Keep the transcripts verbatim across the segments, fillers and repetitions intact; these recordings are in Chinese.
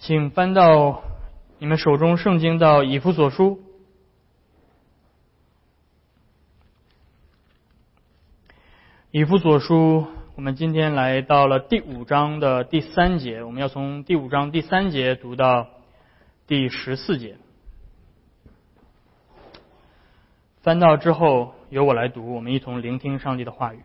请翻到你们手中圣经到以弗所书。以弗所书，我们今天来到了第五章的第三节，我们要从第五章第三节读到第十四节。翻到之后由我来读，我们一同聆听上帝的话语。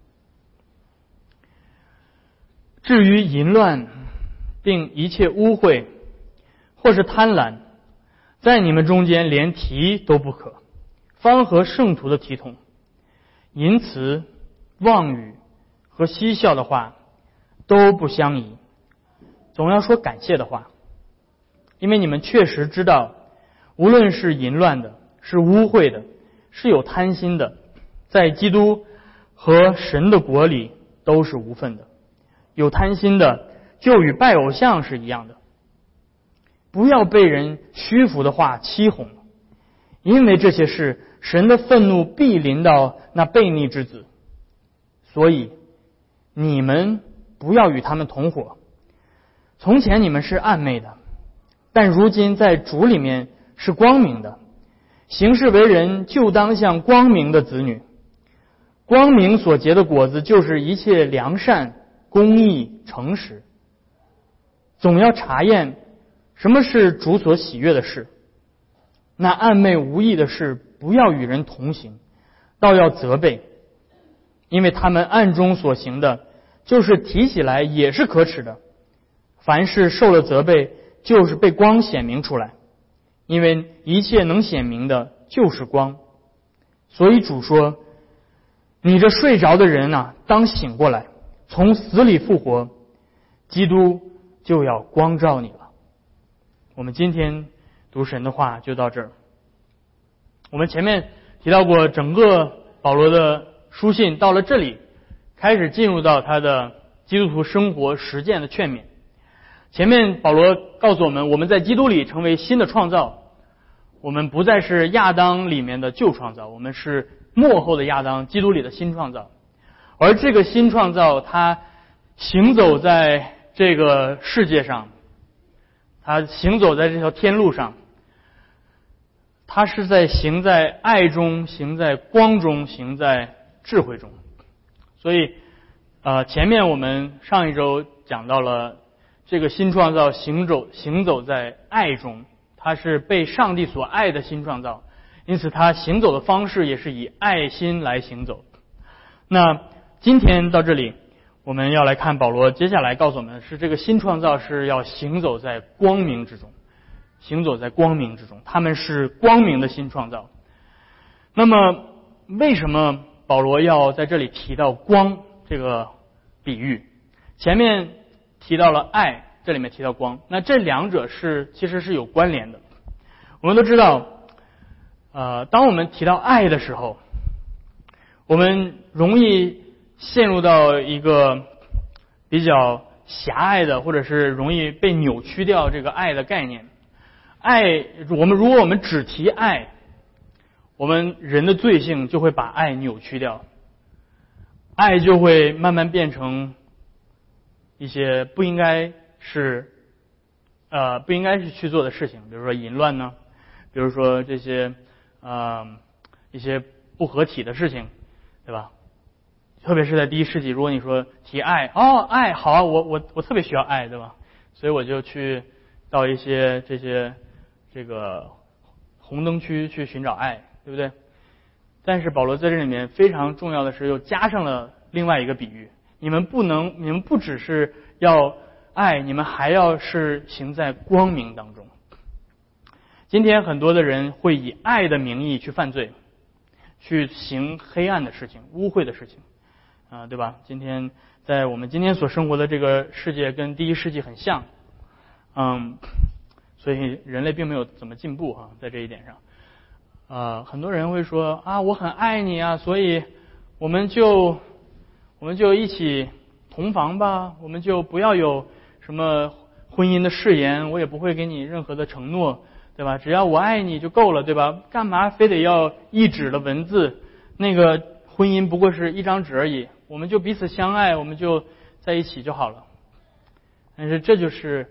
至于淫乱并一切污秽或是贪婪，在你们中间连提都不可，方和圣徒的体统。淫词、妄语和嬉笑的话都不相宜，总要说感谢的话，因为你们确实知道，无论是淫乱的，是污秽的，是有贪心的，在基督和神的国里都是无分的。有贪心的就与拜偶像是一样的。不要被人虚浮的话欺哄，因为这些事神的愤怒必临到那悖逆之子。所以你们不要与他们同伙。从前你们是暗昧的，但如今在主里面是光明的。行事为人就当像光明的子女。光明所结的果子就是一切良善、公义、诚实。总要查验什么是主所喜悦的事。那暗昧无益的事不要与人同行，倒要责备，因为他们暗中所行的，就是提起来也是可耻的。凡是受了责备，就是被光显明出来，因为一切能显明的就是光。所以主说，你这睡着的人啊，当醒过来，从死里复活，基督就要光照你了。我们今天读神的话就到这儿。我们前面提到过，整个保罗的书信到了这里，开始进入到他的基督徒生活实践的劝勉。前面保罗告诉我们，我们在基督里成为新的创造，我们不再是亚当里面的旧创造，我们是末后的亚当，基督里的新创造。而这个新创造，他行走在这个世界上，他行走在这条天路上，他是在行在爱中，行在光中，行在智慧中。所以呃，前面我们上一周讲到了这个新创造行走行走在爱中，他是被上帝所爱的新创造，因此他行走的方式也是以爱心来行走。那今天到这里，我们要来看保罗接下来告诉我们，是这个新创造是要行走在光明之中，行走在光明之中，他们是光明的新创造。那么为什么保罗要在这里提到光这个比喻？前面提到了爱，这里面提到光，那这两者是其实是有关联的。我们都知道呃，当我们提到爱的时候，我们容易陷入到一个比较狭隘的，或者是容易被扭曲掉这个爱的概念。爱，我们如果我们只提爱，我们人的罪性就会把爱扭曲掉，爱就会慢慢变成一些不应该是呃不应该是去做的事情，比如说淫乱呢，比如说这些呃一些不合体的事情，对吧？特别是在第一世纪，如果你说提爱，哦，爱好啊，我我我特别需要爱，对吧？所以我就去到一些这些这个红灯区去寻找爱，对不对？但是保罗在这里面非常重要的是又加上了另外一个比喻，你们不能，你们不只是要爱，你们还要是行在光明当中。今天很多的人会以爱的名义去犯罪，去行黑暗的事情、污秽的事情。啊，对吧？今天在我们今天所生活的这个世界跟第一世纪很像，嗯，所以人类并没有怎么进步哈，在这一点上，呃，很多人会说啊，我很爱你啊，所以我们就我们就一起同房吧，我们就不要有什么婚姻的誓言，我也不会给你任何的承诺，对吧？只要我爱你就够了，对吧？干嘛非得要一纸的文字？那个婚姻不过是一张纸而已。我们就彼此相爱，我们就在一起就好了。但是这就是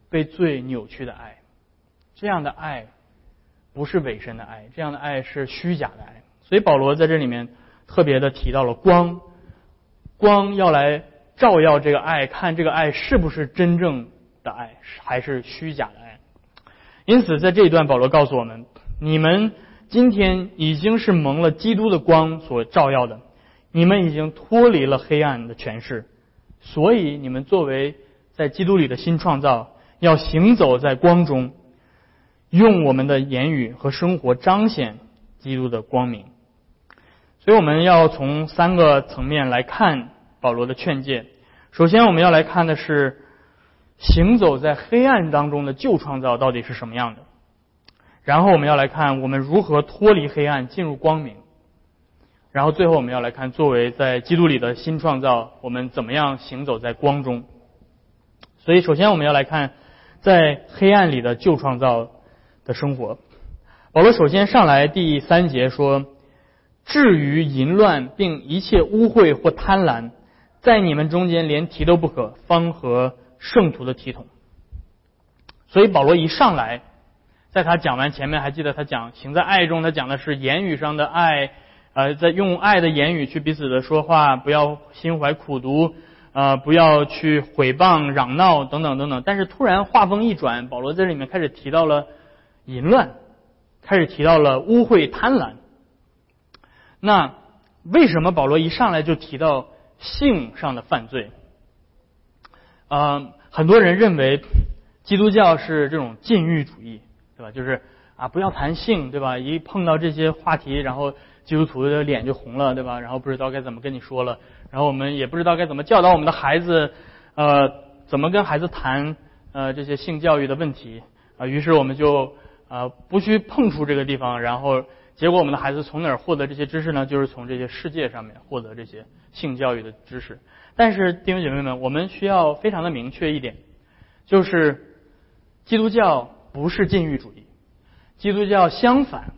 被罪扭曲的爱。这样的爱不是伪神的爱，这样的爱是虚假的爱。所以保罗在这里面特别的提到了光，光要来照耀这个爱，看这个爱是不是真正的爱，还是虚假的爱。因此在这一段保罗告诉我们，你们今天已经是蒙了基督的光所照耀的，你们已经脱离了黑暗的权势，所以你们作为在基督里的新创造，要行走在光中，用我们的言语和生活彰显基督的光明。所以我们要从三个层面来看保罗的劝诫。首先我们要来看的是行走在黑暗当中的旧创造到底是什么样的，然后我们要来看我们如何脱离黑暗进入光明，然后最后我们要来看作为在基督里的新创造，我们怎么样行走在光中。所以首先我们要来看在黑暗里的旧创造的生活。保罗首先上来第三节说，至于淫乱并一切污秽或贪婪，在你们中间连提都不可，方合圣徒的体统。所以保罗一上来，在他讲完前面，还记得他讲行在爱中，他讲的是言语上的爱，呃，在用爱的言语去彼此的说话，不要心怀苦毒，呃，不要去毁谤嚷闹等等等等。但是突然话锋一转，保罗在这里面开始提到了淫乱，开始提到了污秽贪婪。那为什么保罗一上来就提到性上的犯罪？呃，很多人认为基督教是这种禁欲主义，对吧？就是啊，不要谈性，对吧？一碰到这些话题，然后基督徒的脸就红了，对吧？然后不知道该怎么跟你说了，然后我们也不知道该怎么教导我们的孩子，呃，怎么跟孩子谈呃这些性教育的问题啊、呃？于是我们就呃不去碰触这个地方，然后结果我们的孩子从哪儿获得这些知识呢？就是从这些世界上面获得这些性教育的知识。但是弟兄姐妹们，我们需要非常的明确一点，就是基督教不是禁欲主义，基督教相反，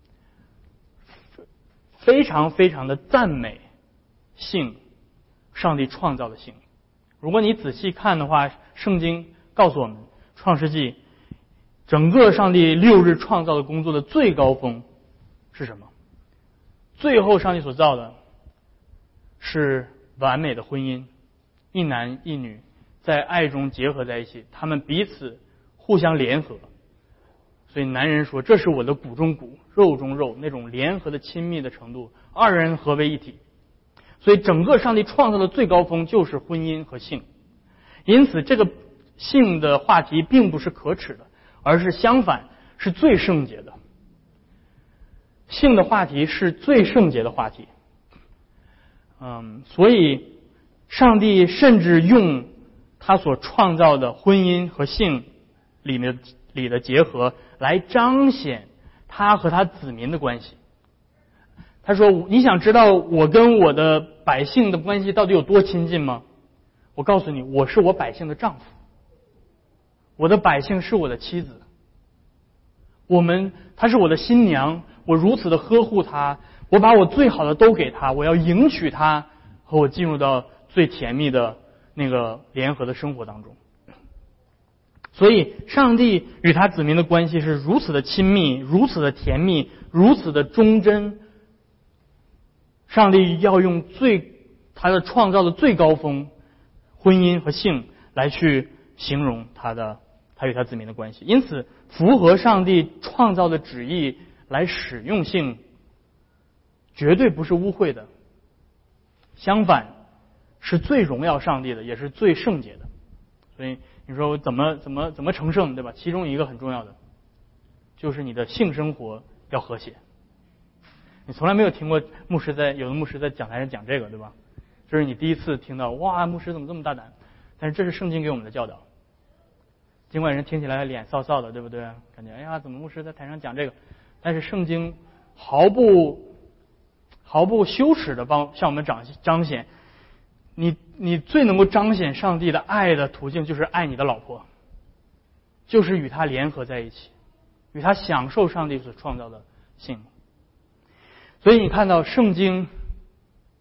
非常非常的赞美性，上帝创造的性。如果你仔细看的话，圣经告诉我们，创世纪整个上帝六日创造的工作的最高峰是什么？最后上帝所造的是完美的婚姻，一男一女在爱中结合在一起，他们彼此互相联合。所以男人说，这是我的骨中骨，肉中肉，那种联合的亲密的程度，二人合为一体。所以整个上帝创造的最高峰就是婚姻和性。因此这个性的话题并不是可耻的，而是相反是最圣洁的。性的话题是最圣洁的话题。嗯，所以上帝甚至用他所创造的婚姻和性里面里的结合来彰显他和他子民的关系。他说，你想知道我跟我的百姓的关系到底有多亲近吗？我告诉你，我是我百姓的丈夫，我的百姓是我的妻子，我们她是我的新娘，我如此的呵护她，我把我最好的都给她，我要迎娶她和我进入到最甜蜜的那个联合的生活当中。所以上帝与他子民的关系是如此的亲密，如此的甜蜜，如此的忠贞。上帝要用最他的创造的最高峰婚姻和性来去形容他的他与他子民的关系。因此符合上帝创造的旨意来使用性绝对不是污秽的，相反是最荣耀上帝的，也是最圣洁的。所以你说怎么怎么怎么成圣，对吧？其中一个很重要的就是你的性生活要和谐。你从来没有听过牧师在有的牧师在讲台上讲这个，对吧？这是你第一次听到，哇，牧师怎么这么大胆？但是这是圣经给我们的教导。尽管人听起来脸臊臊的，对不对？感觉哎呀，怎么牧师在台上讲这个？但是圣经毫不毫不羞耻的帮向我们彰彰显，你你最能够彰显上帝的爱的途径就是爱你的老婆，就是与他联合在一起，与他享受上帝所创造的性。所以你看到圣经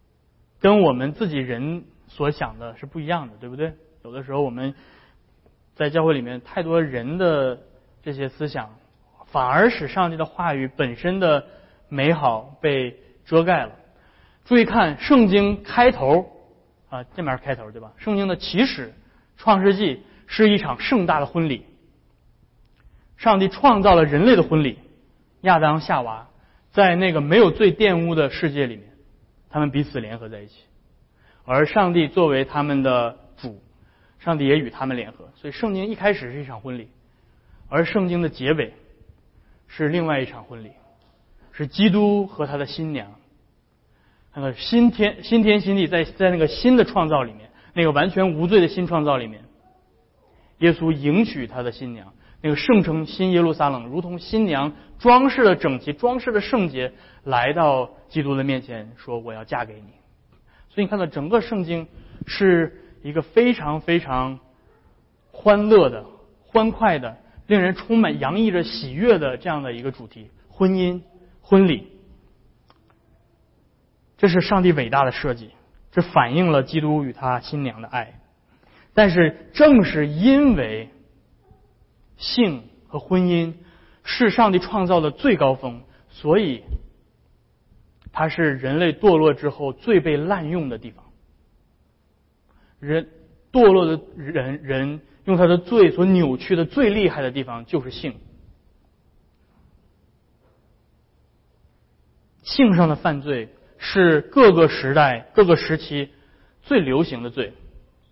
跟我们自己人所想的是不一样的，对不对？有的时候我们在教会里面太多人的这些思想，反而使上帝的话语本身的美好被遮盖了。注意看圣经开头啊，这面是开头对吧？圣经的起始创世纪是一场盛大的婚礼，上帝创造了人类的婚礼，亚当夏娃在那个没有罪玷污的世界里面，他们彼此联合在一起，而上帝作为他们的主，上帝也与他们联合。所以圣经一开始是一场婚礼，而圣经的结尾是另外一场婚礼，是基督和他的新娘。那个新天新天新地，在在那个新的创造里面，那个完全无罪的新创造里面，耶稣迎娶他的新娘，那个圣城新耶路撒冷如同新娘装饰的整齐，装饰的圣洁，来到基督的面前说我要嫁给你。所以你看到整个圣经是一个非常非常欢乐的、欢快的、令人充满洋溢着喜悦的这样的一个主题，婚姻婚礼。这是上帝伟大的设计，这反映了基督与他新娘的爱。但是正是因为性和婚姻是上帝创造的最高峰，所以它是人类堕落之后最被滥用的地方。人堕落的人人用他的罪所扭曲的最厉害的地方就是性。性上的犯罪是各个时代各个时期最流行的罪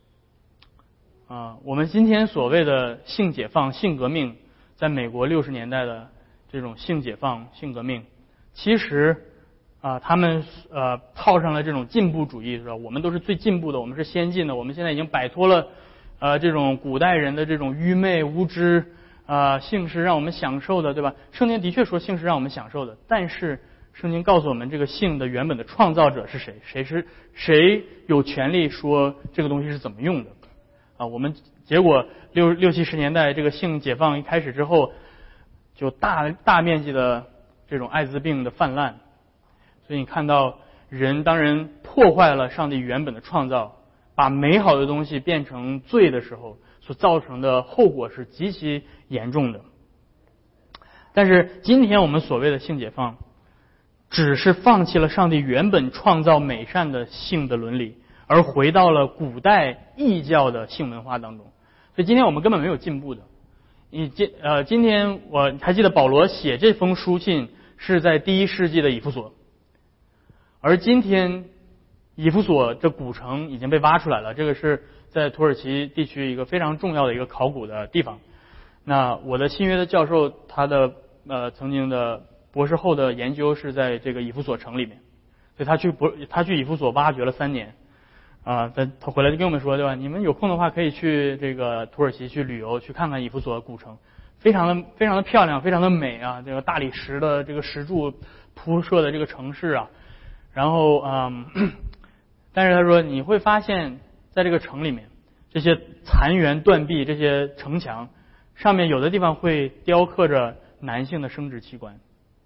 啊。我们今天所谓的性解放、性革命，在美国六十年代的这种性解放、性革命，其实啊，他们呃套上了这种进步主义，是吧？我们都是最进步的，我们是先进的，我们现在已经摆脱了呃这种古代人的这种愚昧无知啊、呃，性是让我们享受的，对吧？圣经的确说性是让我们享受的，但是圣经告诉我们，这个性的原本的创造者是谁？谁是谁有权利说这个东西是怎么用的？啊，我们结果六六七十年代这个性解放一开始之后，就大大面积的这种艾滋病的泛滥。所以你看到人当人破坏了上帝原本的创造，把美好的东西变成罪的时候，所造成的后果是极其严重的。但是今天我们所谓的性解放，只是放弃了上帝原本创造美善的性的伦理，而回到了古代异教的性文化当中。所以今天我们根本没有进步的。你今呃，今天我还记得保罗写这封书信是在第一世纪的以弗所，而今天以弗所这古城已经被挖出来了，这个是在土耳其地区一个非常重要的一个考古的地方。那我的新约的教授，他的呃曾经的博士后的研究是在这个以弗所城里面，所以他去博他去以弗所挖掘了三年啊，他他回来就跟我们说，对吧？你们有空的话可以去这个土耳其去旅游，去看看以弗所古城，非常的非常的漂亮，非常的美啊！这个大理石的这个石柱铺设的这个城市啊，然后嗯，但是他说你会发现在这个城里面，这些残垣断壁，这些城墙上面有的地方会雕刻着男性的生殖器官。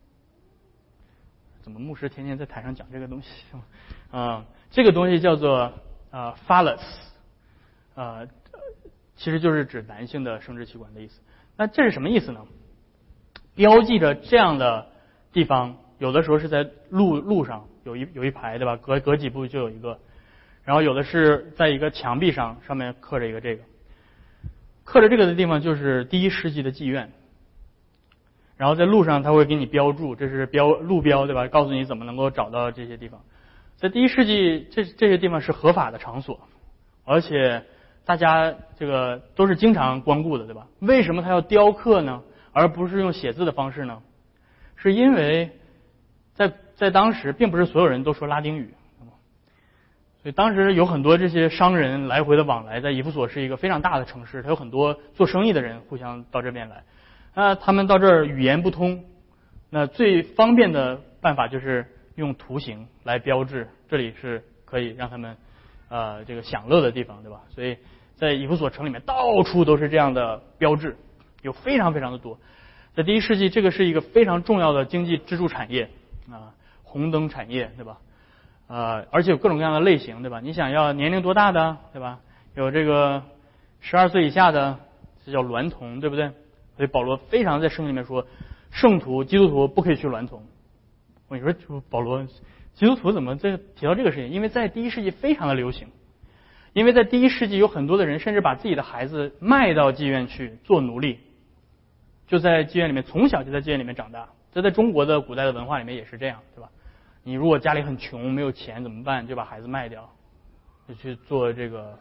怎么牧师天天在台上讲这个东西啊、嗯？这个东西叫做呃 phallus， 呃，其实就是指男性的生殖器官的意思。那这是什么意思呢？标记着这样的地方，有的时候是在路路上有一有一排，对吧？隔隔几步就有一个，然后有的是在一个墙壁上，上面刻着一个这个，刻着这个的地方就是第一世纪的妓院。然后在路上他会给你标注，这是标路标，对吧？告诉你怎么能够找到这些地方。在第一世纪，这这些地方是合法的场所，而且大家这个都是经常光顾的，对吧？为什么他要雕刻呢，而不是用写字的方式呢？是因为在在当时，并不是所有人都说拉丁语，所以当时有很多这些商人来回的往来。在以弗所是一个非常大的城市，它有很多做生意的人互相到这边来。那他们到这儿语言不通，那最方便的办法就是用图形来标志，这里是可以让他们呃这个享乐的地方，对吧？所以在以弗所城里面到处都是这样的标志，有非常非常的多。在第一世纪，这个是一个非常重要的经济支柱产业啊，红灯产业，对吧？呃，而且有各种各样的类型，对吧？你想要年龄多大的，对吧？有这个十二岁以下的， 这叫娈童，对不对？所以保罗非常在圣经里面说，圣徒基督徒不可以去娈童。我说保罗基督徒怎么这提到这个事情？因为在第一世纪非常的流行，因为在第一世纪有很多的人甚至把自己的孩子卖到妓院去做奴隶，就在妓院里面从小就在妓院里面长大。这在中国的古代的文化里面也是这样，对吧？你如果家里很穷没有钱怎么办？就把孩子卖掉，就去做这个。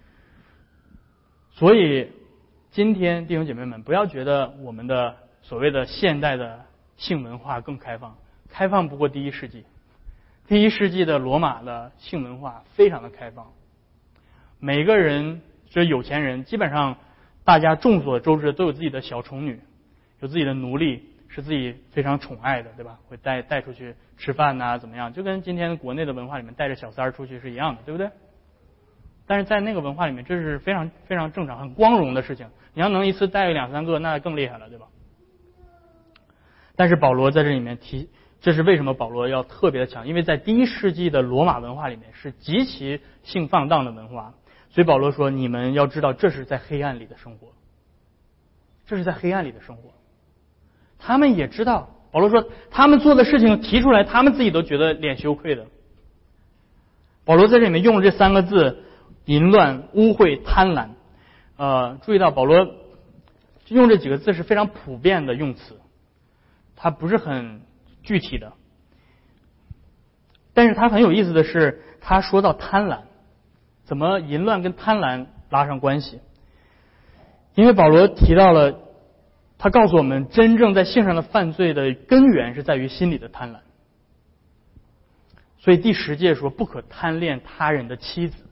所以今天弟兄姐妹们，不要觉得我们的所谓的现代的性文化更开放，开放不过第一世纪。第一世纪的罗马的性文化非常的开放，每个人这有钱人基本上大家众所周知都有自己的小宠女，有自己的奴隶，是自己非常宠爱的，对吧？会带带出去吃饭呐、啊，怎么样？就跟今天国内的文化里面带着小三儿出去是一样的，对不对？但是在那个文化里面，这是非常非常正常、很光荣的事情。你要能一次带两三个，那更厉害了，对吧？但是保罗在这里面提，这是为什么保罗要特别的强？因为在第一世纪的罗马文化里面是极其性放荡的文化，所以保罗说：你们要知道，这是在黑暗里的生活，这是在黑暗里的生活。他们也知道，保罗说他们做的事情提出来，他们自己都觉得脸羞愧的。保罗在这里面用了这三个字：淫乱、污秽、贪婪。呃，注意到保罗用这几个字是非常普遍的用词，它不是很具体的。但是他很有意思的是，他说到贪婪，怎么淫乱跟贪婪拉上关系？因为保罗提到了，他告诉我们，真正在性上的犯罪的根源是在于心里的贪婪。所以第十诫说，不可贪恋他人的妻子。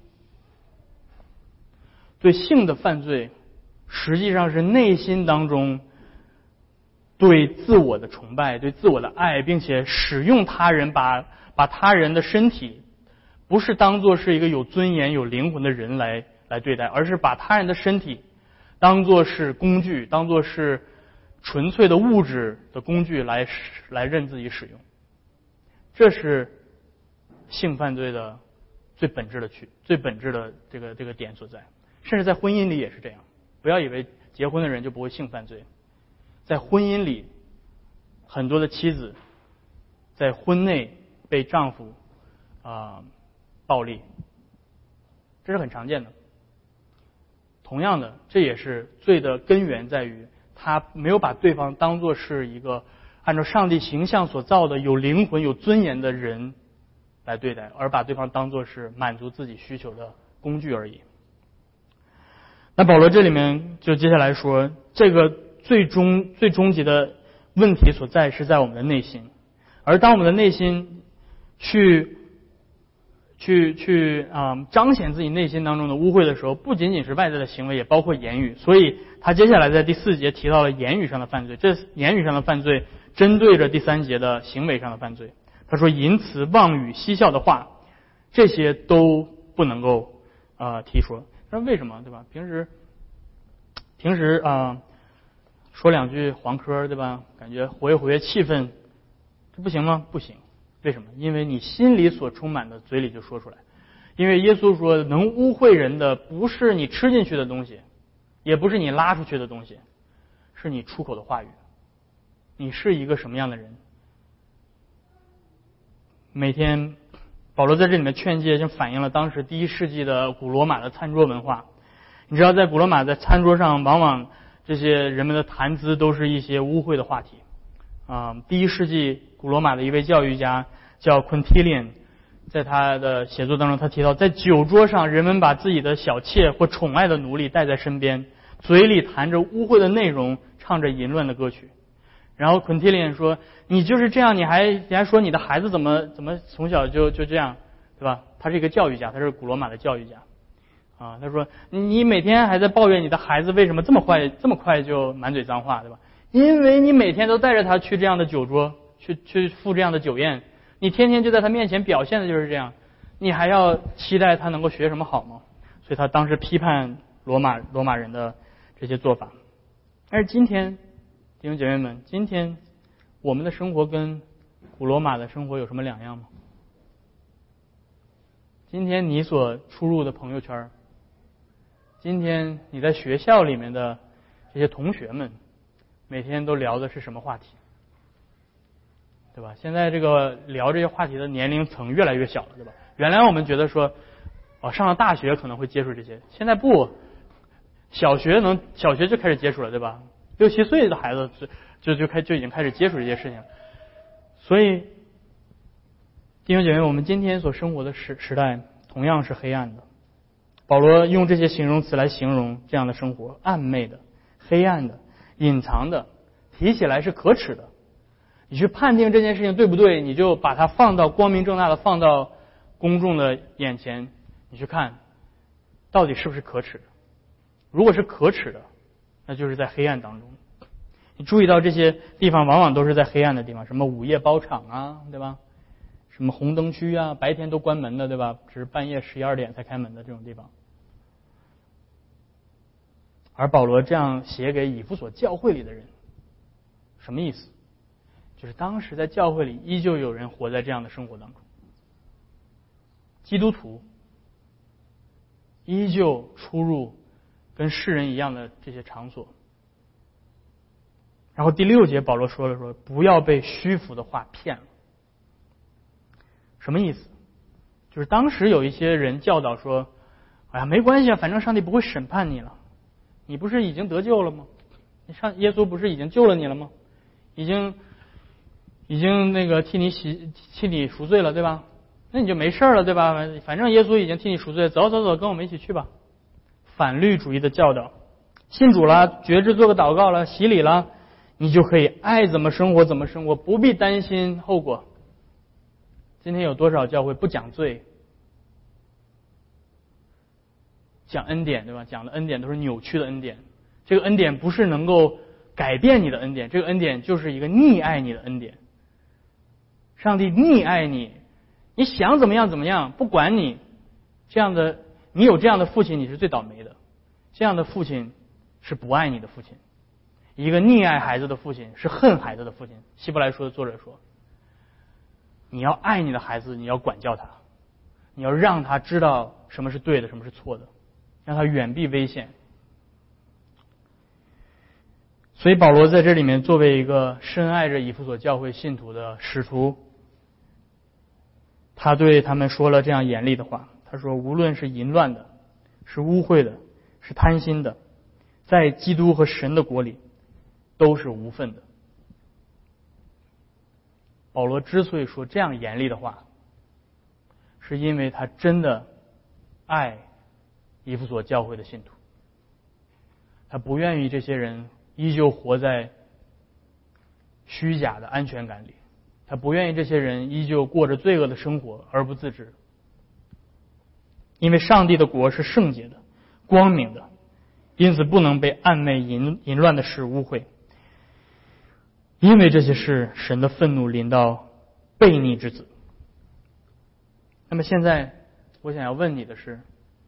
对性的犯罪，实际上是内心当中对自我的崇拜，对自我的爱，并且使用他人，把把他人的身体不是当作是一个有尊严、有灵魂的人来来对待，而是把他人的身体当作是工具，当作是纯粹的物质的工具来来任自己使用。这是性犯罪的最本质的区、最本质的这个这个点所在。甚至在婚姻里也是这样，不要以为结婚的人就不会性犯罪。在婚姻里，很多的妻子在婚内被丈夫啊、呃、暴力，这是很常见的。同样的，这也是罪的根源在于他没有把对方当作是一个按照上帝形象所造的有灵魂、有尊严的人来对待，而把对方当作是满足自己需求的工具而已。那保罗这里面就接下来说，这个最终最终极的问题所在是在我们的内心，而当我们的内心去去去啊、呃、彰显自己内心当中的污秽的时候，不仅仅是外在的行为，也包括言语。所以他接下来在第四节提到了言语上的犯罪，这言语上的犯罪针对着第三节的行为上的犯罪。他说淫词、妄语、嬉笑的话，这些都不能够啊、呃、提说。那为什么，对吧？平时平时啊、呃、说两句黄科，对吧？感觉活跃活跃气氛，这不行吗？不行。为什么？因为你心里所充满的，嘴里就说出来。因为耶稣说，能污秽人的不是你吃进去的东西，也不是你拉出去的东西，是你出口的话语。你是一个什么样的人？每天保罗在这里面劝诫，就反映了当时第一世纪的古罗马的餐桌文化。你知道，在古罗马在餐桌上，往往这些人们的谈资都是一些污秽的话题。啊、嗯，第一世纪古罗马的一位教育家叫 Quintilian， 在他的写作当中，他提到，在酒桌上，人们把自己的小妾或宠爱的奴隶带在身边，嘴里谈着污秽的内容，唱着淫乱的歌曲。然后 Quintilian 说，你就是这样，你还你还说你的孩子怎么怎么从小就就这样，对吧？他是一个教育家，他是古罗马的教育家啊。他说，你每天还在抱怨你的孩子为什么这么快这么快就满嘴脏话，对吧？因为你每天都带着他去这样的酒桌，去去赴这样的酒宴，你天天就在他面前表现的就是这样，你还要期待他能够学什么好吗？所以他当时批判罗马罗马人的这些做法。但是今天弟兄姐妹们，今天我们的生活跟古罗马的生活有什么两样吗？今天你所出入的朋友圈，今天你在学校里面的这些同学们每天都聊的是什么话题，对吧？现在这个聊这些话题的年龄层越来越小了，对吧？原来我们觉得说，哦，上了大学可能会接触这些，现在不，小学能小学就开始接触了，对吧？六七岁的孩子就就就开就已经开始接触这些事情了。所以弟兄姐妹，我们今天所生活的时时代同样是黑暗的。保罗用这些形容词来形容这样的生活：暗昧的、黑暗的、隐藏的，提起来是可耻的。你去判定这件事情对不对，你就把它放到光明正大的放到公众的眼前，你去看到底是不是可耻的。如果是可耻的，那就是在黑暗当中。你注意到这些地方往往都是在黑暗的地方，什么午夜包场啊，对吧？什么红灯区啊，白天都关门的，对吧？只是半夜十一二点才开门的这种地方。而保罗这样写给以弗所教会里的人，什么意思？就是当时在教会里依旧有人活在这样的生活当中，基督徒依旧出入跟世人一样的这些场所。然后第六节保罗说了说，不要被虚浮的话骗了。什么意思？就是当时有一些人教导说，哎呀，没关系啊，反正上帝不会审判你了，你不是已经得救了吗？你上耶稣不是已经救了你了吗？已经已经那个替你洗替你赎罪了，对吧？那你就没事了，对吧？反正耶稣已经替你赎罪，走走走，跟我们一起去吧。反律主义的教导，信主了，决志做个祷告了，洗礼了，你就可以爱怎么生活怎么生活，不必担心后果。今天有多少教会不讲罪，讲恩典，对吧？讲的恩典都是扭曲的恩典。这个恩典不是能够改变你的恩典，这个恩典就是一个溺爱你的恩典。上帝溺爱你，你想怎么样怎么样，不管你。这样的，你有这样的父亲，你是最倒霉的。这样的父亲是不爱你的父亲。一个溺爱孩子的父亲是恨孩子的父亲。希伯来书的作者说，你要爱你的孩子，你要管教他，你要让他知道什么是对的，什么是错的，让他远避危险。所以保罗在这里面作为一个深爱着以弗所教会信徒的使徒，他对他们说了这样严厉的话。他说，无论是淫乱的，是污秽的，是贪心的，在基督和神的国里都是无分的。保罗之所以说这样严厉的话，是因为他真的爱以弗所教会的信徒，他不愿意这些人依旧活在虚假的安全感里，他不愿意这些人依旧过着罪恶的生活而不自知。因为上帝的国是圣洁的、光明的，因此不能被暗昧淫淫乱的事污秽。因为这些事，神的愤怒临到悖逆之子。那么现在我想要问你的是，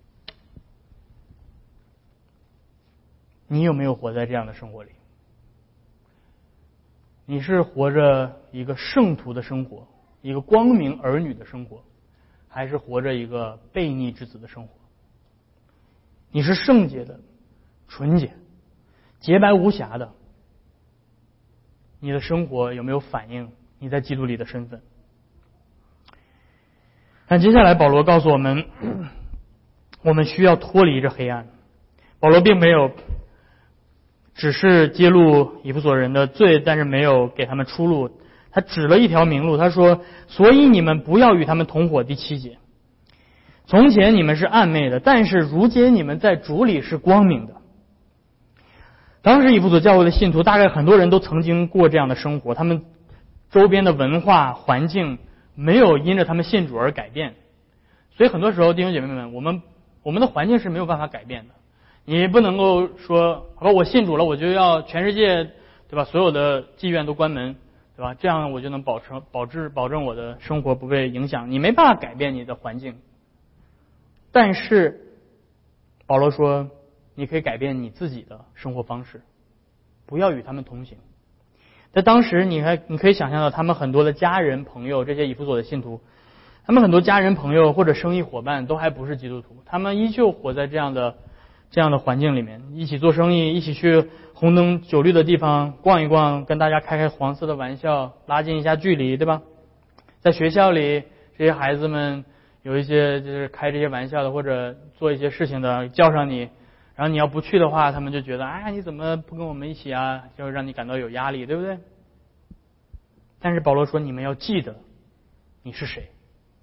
你有没有活在这样的生活里？你是活着一个圣徒的生活，一个光明儿女的生活，还是活着一个悖逆之子的生活？你是圣洁的、纯洁、洁白无瑕的，你的生活有没有反映你在基督里的身份？但接下来保罗告诉我们，我们需要脱离这黑暗。保罗并没有只是揭露以弗所人的罪，但是没有给他们出路，他指了一条明路。他说，所以你们不要与他们同伙。第七节，从前你们是暗昧的，但是如今你们在主里是光明的。当时以弗所教会的信徒大概很多人都曾经过这样的生活，他们周边的文化环境没有因着他们信主而改变，所以很多时候弟兄姐妹们，我们我们的环境是没有办法改变的。你不能够说，好吧，我信主了，我就要全世界，对吧？所有的妓院都关门，对吧？这样我就能保证保质保证我的生活不被影响。你没办法改变你的环境，但是保罗说，你可以改变你自己的生活方式，不要与他们同行。在当时，你还你可以想象到，他们很多的家人朋友，这些以弗所的信徒，他们很多家人朋友或者生意伙伴都还不是基督徒，他们依旧活在这样的这样的环境里面，一起做生意，一起去红灯酒绿的地方逛一逛，跟大家开开黄色的玩笑，拉近一下距离，对吧？在学校里，这些孩子们有一些就是开这些玩笑的，或者做一些事情的，叫上你，然后你要不去的话，他们就觉得，哎，你怎么不跟我们一起啊？就让你感到有压力，对不对？但是保罗说，你们要记得你是谁，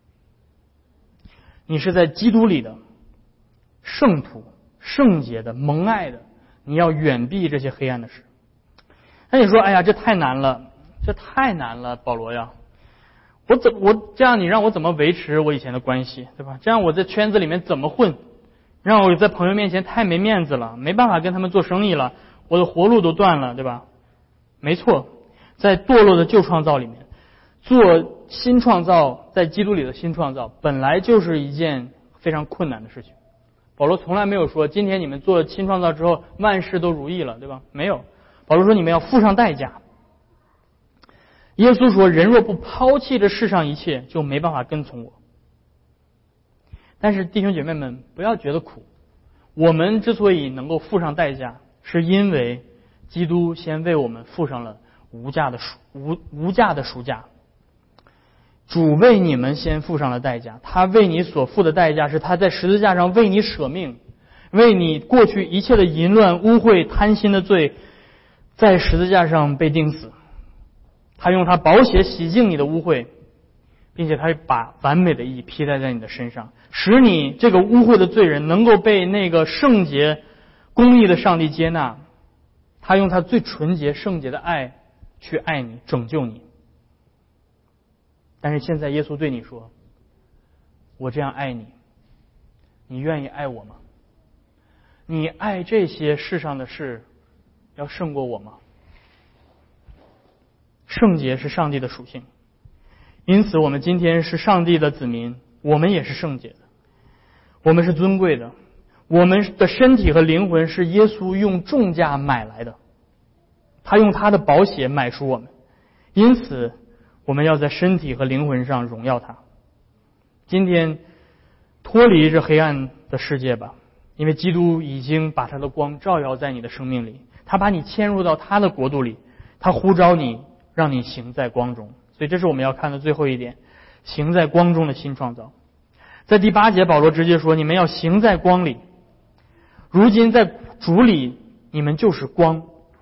你是在基督里的圣徒、圣洁的、蒙爱的，你要远避这些黑暗的事。那你说，哎呀，这太难了，这太难了，保罗呀，我怎我这样你让我怎么维持我以前的关系，对吧？这样我在圈子里面怎么混？让我在朋友面前太没面子了，没办法跟他们做生意了，我的活路都断了，对吧？没错，在堕落的旧创造里面，做新创造，在基督里的新创造，本来就是一件非常困难的事情。保罗从来没有说今天你们做新创造之后万事都如意了，对吧？没有。保罗说你们要付上代价。耶稣说，人若不抛弃这世上一切，就没办法跟从我。但是弟兄姐妹们，不要觉得苦。我们之所以能够付上代价，是因为基督先为我们付上了无价的赎无无价的赎价。主为你们先付上了代价，他为你所付的代价是他在十字架上为你舍命，为你过去一切的淫乱、污秽、贪心的罪，在十字架上被钉死。他用他宝血洗净你的污秽，并且他把完美的义披戴在你的身上，使你这个污秽的罪人能够被那个圣洁公义的上帝接纳。他用他最纯洁圣洁的爱去爱你，拯救你。但是现在耶稣对你说，我这样爱你，你愿意爱我吗？你爱这些世上的事要胜过我吗？圣洁是上帝的属性，因此我们今天是上帝的子民，我们也是圣洁的，我们是尊贵的，我们的身体和灵魂是耶稣用重价买来的，他用他的宝血买赎我们，因此我们要在身体和灵魂上荣耀他。今天脱离这黑暗的世界吧，因为基督已经把他的光照耀在你的生命里，他把你迁入到他的国度里，他呼召你，让你行在光中。所以这是我们要看的最后一点，行在光中的新创造。在第八节，保罗直接说，你们要行在光里，如今在主里你们就是光。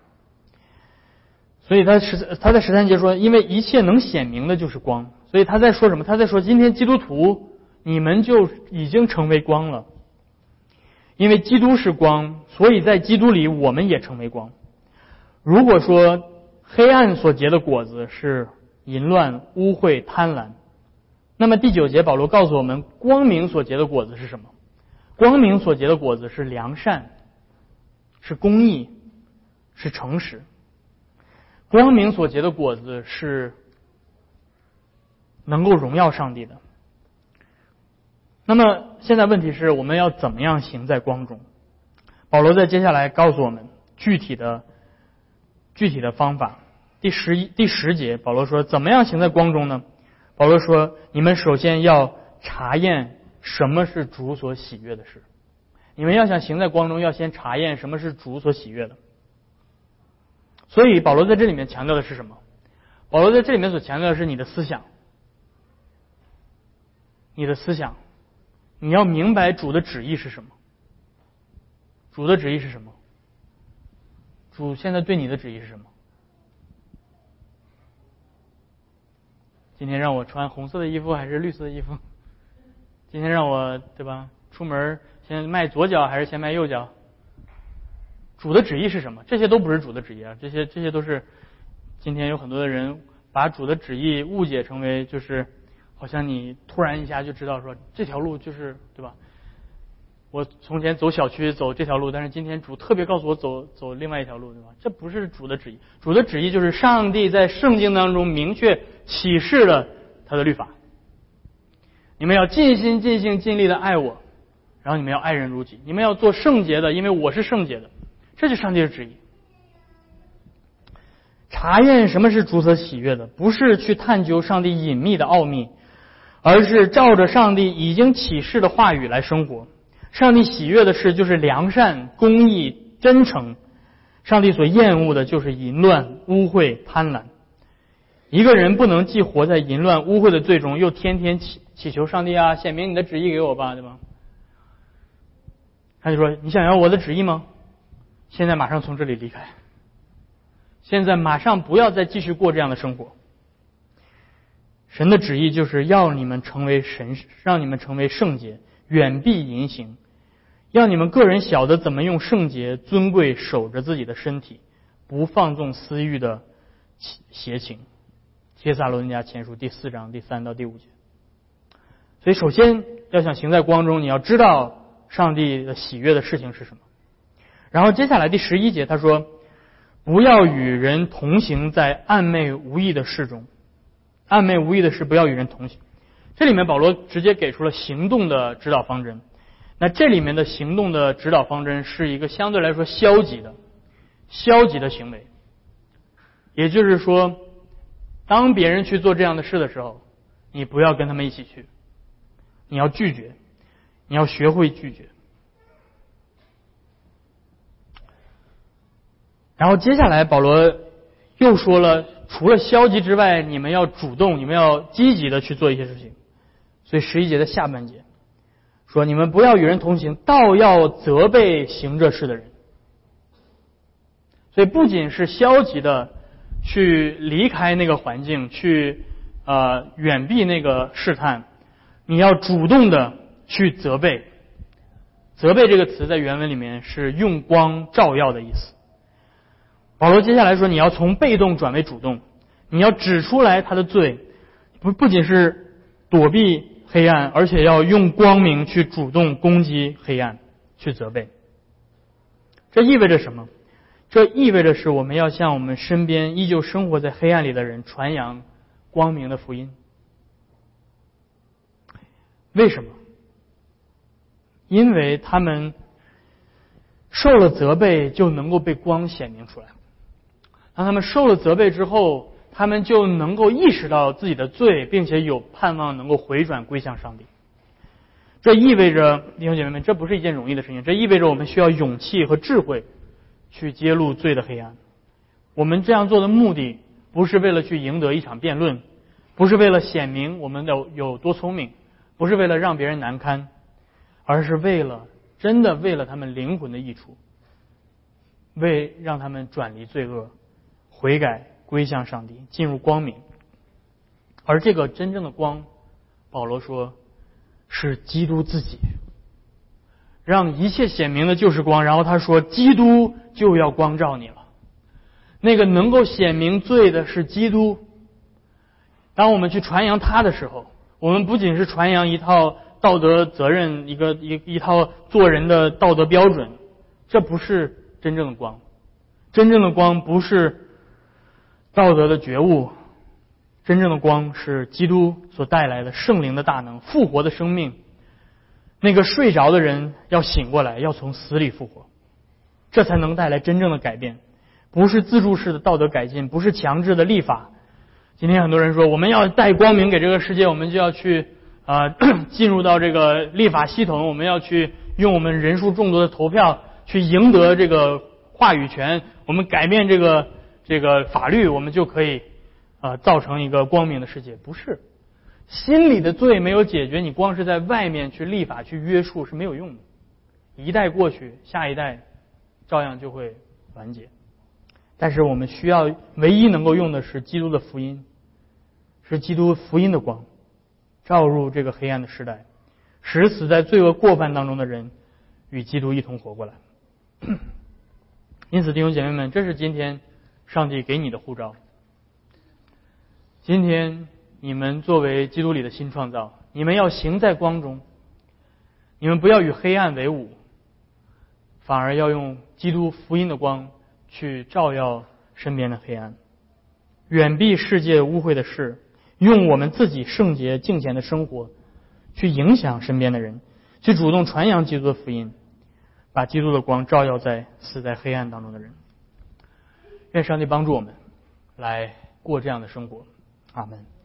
所以他十他在十三节说，因为一切能显明的就是光。所以他在说什么？他在说今天基督徒你们就已经成为光了，因为基督是光，所以在基督里我们也成为光。如果说黑暗所结的果子是淫乱、污秽、贪婪，那么第九节保罗告诉我们，光明所结的果子是什么？光明所结的果子是良善，是公义，是诚实。光明所结的果子是能够荣耀上帝的。那么现在问题是，我们要怎么样行在光中？保罗在接下来告诉我们具体的具体的方法。第十一第十节，保罗说，怎么样行在光中呢？保罗说，你们首先要查验什么是主所喜悦的事。你们要想行在光中，要先查验什么是主所喜悦的。所以保罗在这里面强调的是什么？保罗在这里面所强调的是你的思想，你的思想，你要明白主的旨意是什么。主的旨意是什么？主现在对你的旨意是什么？今天让我穿红色的衣服还是绿色的衣服？今天让我对吧？出门先迈左脚还是先迈右脚？主的旨意是什么？这些都不是主的旨意啊！这些这些都是今天有很多的人把主的旨意误解成为就是好像你突然一下就知道说这条路就是对吧？我从前走小区走这条路，但是今天主特别告诉我走走另外一条路，对吧？这不是主的旨意。主的旨意就是上帝在圣经当中明确启示了他的律法。你们要尽心尽性尽力的爱我，然后你们要爱人如己，你们要做圣洁的，因为我是圣洁的。这就是上帝的旨意。查验什么是主所喜悦的，不是去探究上帝隐秘的奥秘，而是照着上帝已经启示的话语来生活。 上帝喜悦的事就是良善、公义、真诚，上帝所厌恶的就是淫乱、污秽、贪婪。一个人不能既活在淫乱、污秽的罪中，又天天祈祈求上帝啊，显明你的旨意给我吧，对吧？他就说：“你想要我的旨意吗？现在马上从这里离开，现在马上不要再继续过这样的生活。”神的旨意就是要你们成为神，让你们成为圣洁，远避淫行，要你们个人晓得怎么用圣洁尊贵守着自己的身体，不放纵私欲的邪情。帖撒罗尼迦前书第四章第三到第五节。所以首先要想行在光中，你要知道上帝的喜悦的事情是什么。然后接下来第十一节他说，不要与人同行在暗昧无益的事中。暗昧无益的事不要与人同行。这里面保罗直接给出了行动的指导方针。那这里面的行动的指导方针是一个相对来说消极的消极的行为。也就是说，当别人去做这样的事的时候，你不要跟他们一起去，你要拒绝，你要学会拒绝。然后接下来保罗又说了，除了消极之外，你们要主动，你们要积极的去做一些事情。所以十一节的下半节说，你们不要与人同行，倒要责备行这事的人。所以不仅是消极的去离开那个环境，去呃远避那个试探，你要主动的去责备。责备这个词在原文里面是用光照耀的意思。保罗接下来说，你要从被动转为主动，你要指出来他的罪，不不仅是躲避黑暗，而且要用光明去主动攻击黑暗，去责备。这意味着什么？这意味着是我们要向我们身边依旧生活在黑暗里的人传扬光明的福音。为什么？因为他们受了责备，就能够被光显明出来。当他们受了责备之后，他们就能够意识到自己的罪，并且有盼望能够回转归向上帝。这意味着，弟兄姐妹们，这不是一件容易的事情。这意味着我们需要勇气和智慧去揭露罪的黑暗。我们这样做的目的不是为了去赢得一场辩论，不是为了显明我们的有多聪明，不是为了让别人难堪，而是为了真的为了他们灵魂的益处，为让他们转离罪恶，悔改归向上帝，进入光明。而这个真正的光，保罗说是基督自己，让一切显明的就是光。然后他说，基督就要光照你了。那个能够显明罪的是基督。当我们去传扬他的时候，我们不仅是传扬一套道德责任，一个一一套做人的道德标准，这不是真正的光。真正的光不是道德的觉悟，真正的光是基督所带来的圣灵的大能，复活的生命。那个睡着的人要醒过来，要从死里复活，这才能带来真正的改变。不是自助式的道德改进，不是强制的立法。今天很多人说，我们要带光明给这个世界，我们就要去啊、呃、进入到这个立法系统，我们要去用我们人数众多的投票去赢得这个话语权，我们改变这个这个法律，我们就可以啊、呃、造成一个光明的世界。不是，心里的罪没有解决，你光是在外面去立法去约束是没有用的。一代过去，下一代照样就会完结。但是我们需要唯一能够用的是基督的福音，是基督福音的光，照入这个黑暗的时代，使死在罪恶过犯当中的人与基督一同活过来。因此弟兄姐妹们，这是今天上帝给你的呼召。今天你们作为基督里的新创造，你们要行在光中，你们不要与黑暗为伍，反而要用基督福音的光去照耀身边的黑暗，远避世界污秽的事，用我们自己圣洁敬虔的生活去影响身边的人，去主动传扬基督的福音，把基督的光照耀在死在黑暗当中的人。愿上帝帮助我们来过这样的生活。阿们。